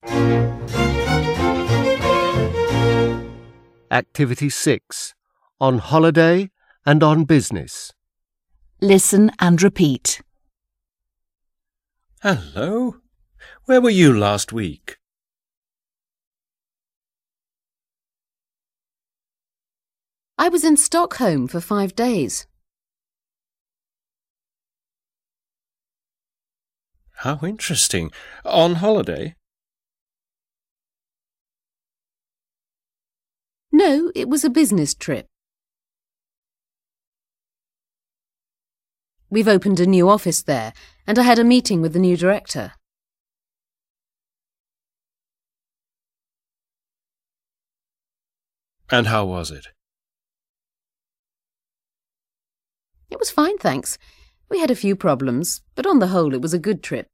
Activity 6. On holiday and on business. Listen and repeat. Hello. Where were you last week? I was in Stockholm for 5 days. How interesting. On holiday? No, it was a business trip. We've opened a new office there, and I had a meeting with the new director. And how was it? It was fine, thanks. We had a few problems, but on the whole it was a good trip.